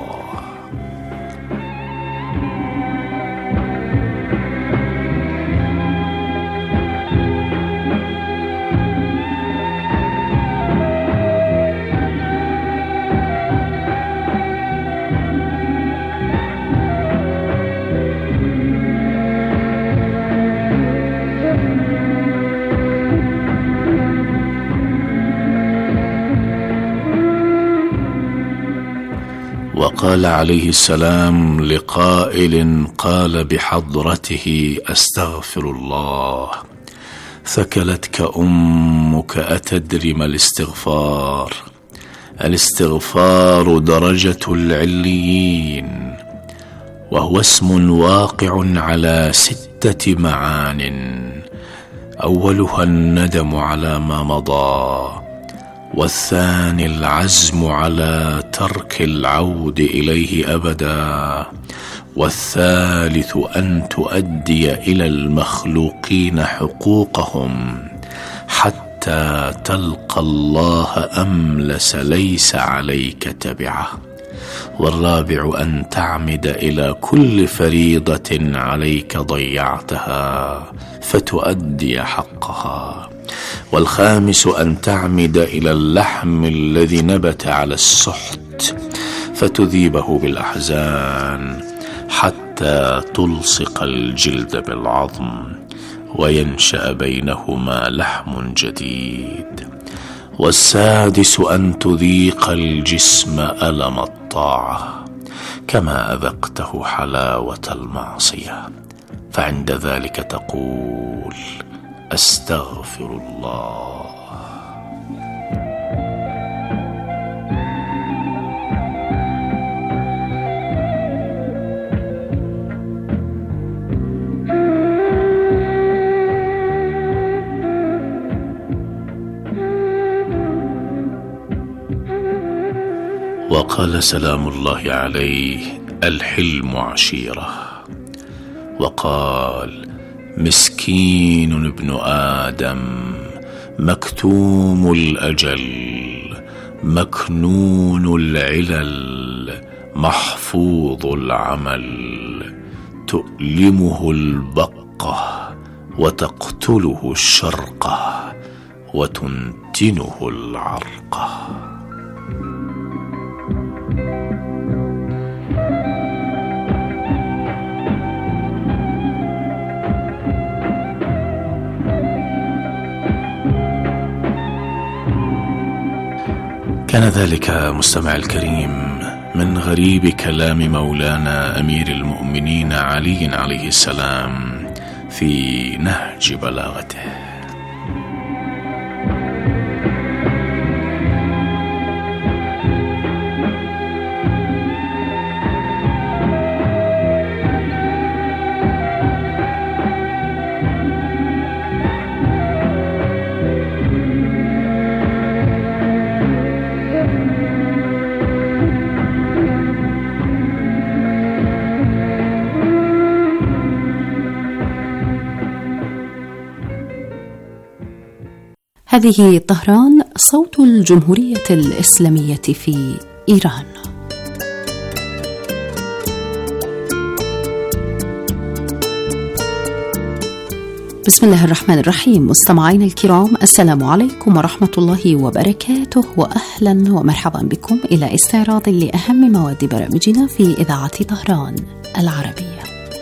Speaker 13: وقال عليه السلام لقائل قال بحضرته: أستغفر الله، ثكلتك أمك، أتدري ما الاستغفار؟ الاستغفار درجة العليين، وهو اسم واقع على ستة معان: أولها الندم على ما مضى، والثاني العزم على ترك العود إليه أبدا، والثالث أن تؤدي إلى المخلوقين حقوقهم حتى تلقى الله أملس ليس عليك تبعه، والرابع أن تعمد إلى كل فريضة عليك ضيعتها فتؤدي حقها، والخامس أن تعمد إلى اللحم الذي نبت على السحت فتذيبه بالأحزان حتى تلصق الجلد بالعظم وينشأ بينهما لحم جديد، والسادس أن تذيق الجسم ألم الطاعة كما أذقته حلاوة المعصية، فعند ذلك تقول: أستغفر الله. وقال سلام الله عليه: الحلم عشيرة. وقال: مسكين ابن آدم، مكتوم الأجل، مكنون العلل، محفوظ العمل، تؤلمه البقة وتقتله الشرقة وتنتنه العرقة. كان ذلك مستمع الكريم من غريب كلام مولانا أمير المؤمنين علي عليه السلام في نهج بلاغته.
Speaker 11: هذه طهران، صوت الجمهورية الإسلامية في إيران. بسم الله الرحمن الرحيم. مستمعين الكرام، السلام عليكم ورحمة الله وبركاته، وأهلا ومرحبا بكم إلى استعراض لأهم مواد برامجنا في إذاعة طهران العربية.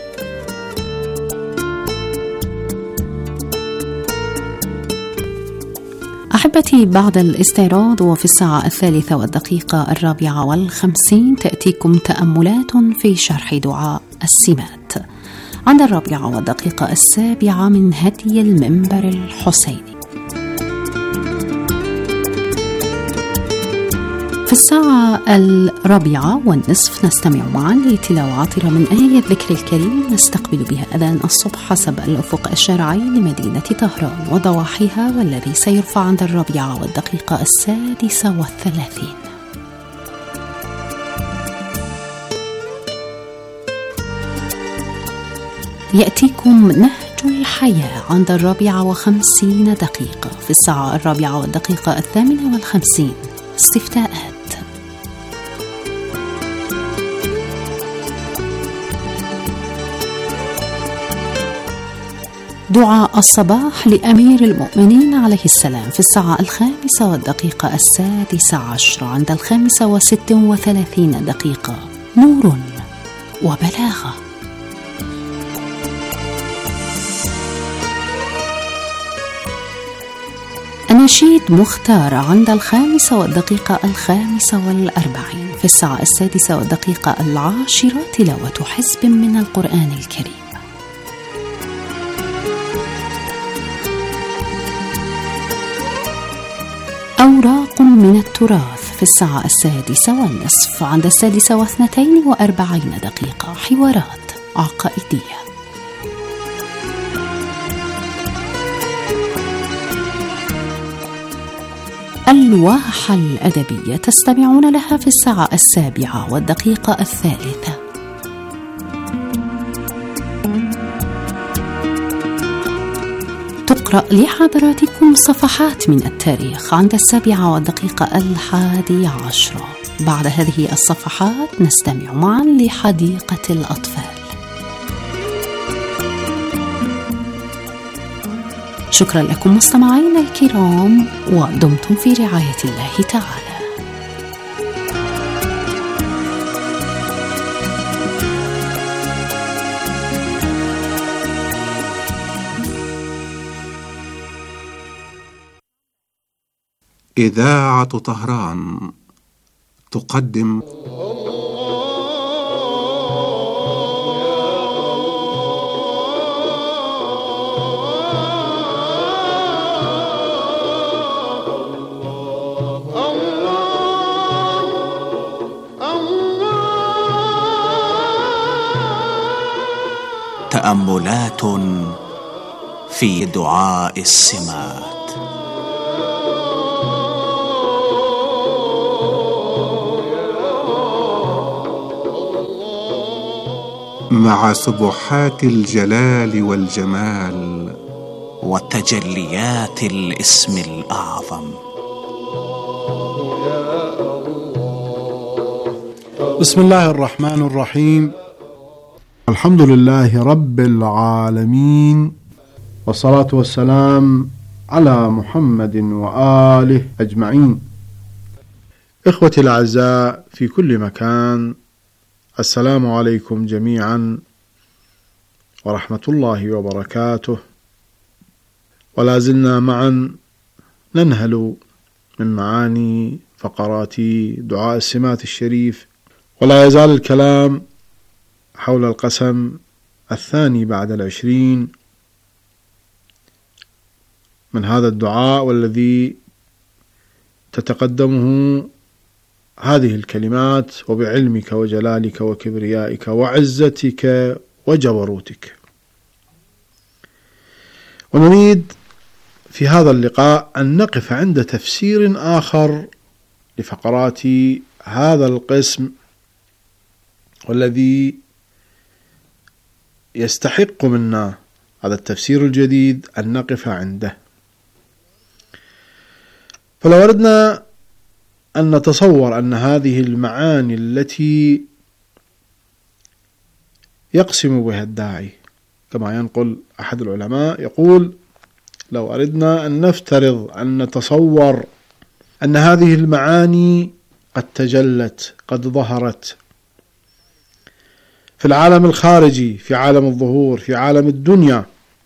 Speaker 11: أحبتي، بعد الاستعراض وفي الساعة الثالثة والدقيقة الرابعة والخمسين تأتيكم تأملات في شرح دعاء السمات. عند الرابعة والدقيقة السابعة من هدي المنبر الحسيني. في الساعة الرابعة والنصف نستمع معا لتلاوة عطرة من آية الذكر الكريم نستقبل بها أذان الصبح حسب الأفق الشرعي لمدينة طهران وضواحيها، والذي سيرفع عند الرابعة والدقيقة السادسة والثلاثين. يأتيكم نهج الحياة عند الرابعة وخمسين دقيقة. في الساعة الرابعة والدقيقة الثامنة والخمسين استفتاءات. دعاء الصباح لأمير المؤمنين عليه السلام في الساعة الخامسة والدقيقة السادسة عشر. عند الخامسة وست وثلاثين دقيقة نور وبلاغة. أناشيد مختارة عند الخامسة والدقيقة الخامسة والأربعين. في الساعة السادسة والدقيقة العاشرة تلاوة حزب من القرآن الكريم. أوراق من التراث في الساعة السادسة والنصف. عند السادسة واثنتين وأربعين دقيقة حوارات عقائدية. الواحة الأدبية تستمعون لها في الساعة السابعة والدقيقة الثالثة. تقرأ لحضراتكم صفحات من التاريخ عند السابعة والدقيقة الحادي عشرة. بعد هذه الصفحات نستمع معا لحديقة الأطفال. شكرا لكم مستمعينا الكرام، ودمتم في رعاية الله تعالى.
Speaker 14: إذاعة طهران تقدم
Speaker 15: تأملات في دعاء السمات.
Speaker 14: مع سبحات الجلال والجمال
Speaker 15: وتجليات الاسم الأعظم.
Speaker 16: بسم الله الرحمن الرحيم. الحمد لله رب العالمين، والصلاة والسلام على محمد وآله أجمعين. إخوتي الأعزاء في كل مكان، السلام عليكم جميعا ورحمة الله وبركاته. ولا زلنا معا ننهل من معاني فقرات دعاء السمات الشريف ولا يزال الكلام حول القسم الثاني بعد العشرين من هذا الدعاء، والذي تتقدمه هذه الكلمات: وبعلمك وجلالك وكبريائك وعزتك وجبروتك. ونريد في هذا اللقاء أن نقف عند تفسير آخر لفقرات هذا القسم، والذي يستحق منا هذا التفسير الجديد أن نقف عنده. فلو أردنا أن نتصور أن هذه المعاني التي يقسم بها الداعي، كما ينقل أحد العلماء يقول: لو أردنا أن نفترض أن نتصور أن هذه المعاني قد تجلت، قد ظهرت في العالم الخارجي، في عالم الظهور، في عالم الدنيا،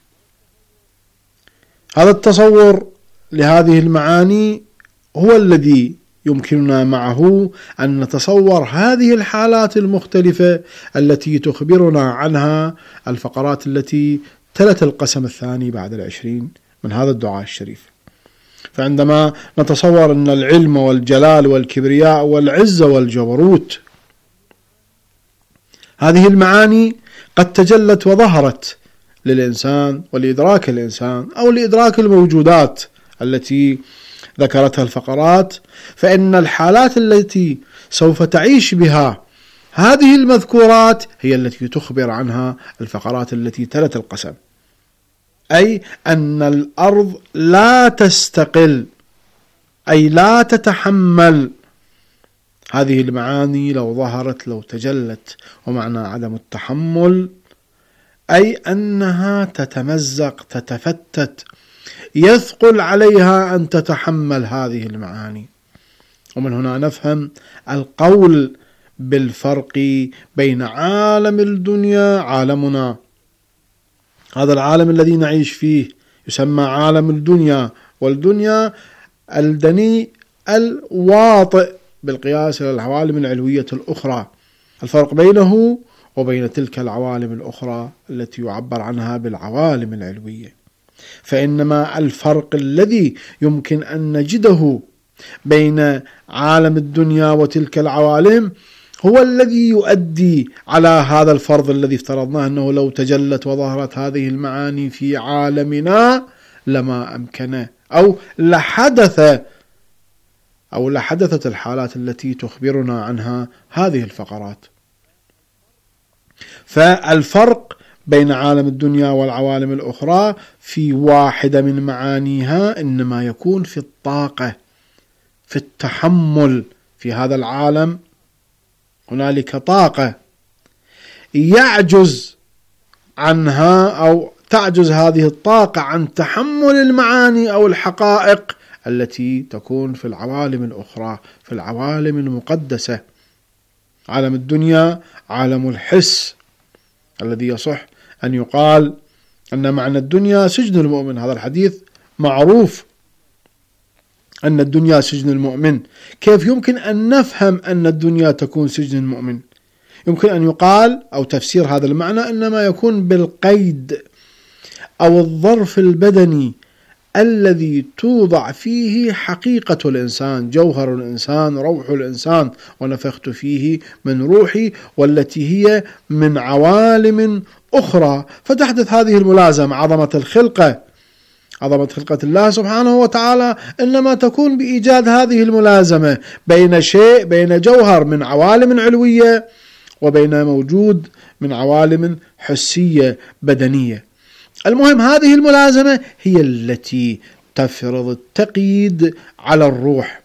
Speaker 16: هذا التصور لهذه المعاني هو الذي يمكننا معه أن نتصور هذه الحالات المختلفة التي تخبرنا عنها الفقرات التي تلت القسم الثاني بعد العشرين من هذا الدعاء الشريف. فعندما نتصور أن العلم والجلال والكبرياء والعزة والجبروت، هذه المعاني قد تجلت وظهرت للإنسان ولإدراك الإنسان أو لإدراك الموجودات التي ذكرتها الفقرات، فإن الحالات التي سوف تعيش بها هذه المذكورات هي التي تخبر عنها الفقرات التي تلت القسم، أي أن الأرض لا تستقل، أي لا تتحمل هذه المعاني لو ظهرت، لو تجلت. ومعنى عدم التحمل أي أنها تتمزق، تتفتت، يثقل عليها أن تتحمل هذه المعاني. ومن هنا نفهم القول بالفرق بين عالم الدنيا، عالمنا هذا العالم الذي نعيش فيه يسمى عالم الدنيا، والدنيا الدني الواطئ بالقياس إلى العوالم العلوية الأخرى. الفرق بينه وبين تلك العوالم الأخرى التي يعبر عنها بالعوالم العلوية، فإنما الفرق الذي يمكن أن نجده بين عالم الدنيا وتلك العوالم هو الذي يؤدي على هذا الفرض الذي افترضناه، أنه لو تجلت وظهرت هذه المعاني في عالمنا لما أمكنه، أو لحدث أو لحدثت الحالات التي تخبرنا عنها هذه الفقرات. فالفرق بين عالم الدنيا والعوالم الأخرى في واحدة من معانيها إنما يكون في الطاقة، في التحمل. في هذا العالم هنالك طاقة يعجز عنها أو تعجز هذه الطاقة عن تحمل المعاني أو الحقائق التي تكون في العوالم الأخرى، في العوالم المقدسة. عالم الدنيا عالم الحس الذي يصح أن يقال أن معنى الدنيا سجن المؤمن. هذا الحديث معروف أن الدنيا سجن المؤمن. كيف يمكن أن نفهم أن الدنيا تكون سجن المؤمن؟ يمكن أن يقال أو تفسير هذا المعنى إنما يكون بالقيد أو الظرف البدني الذي توضع فيه حقيقة الإنسان، جوهر الإنسان، روح الإنسان، ونفخت فيه من روحي، والتي هي من عوالم أخرى. فتحدث هذه الملازمة. عظمة الخلقة، عظمة خلقة الله سبحانه وتعالى إنما تكون بإيجاد هذه الملازمة بين شيء، بين جوهر من عوالم علوية وبين موجود من عوالم حسية بدنية. المهم هذه الملازمة هي التي تفرض التقييد على الروح.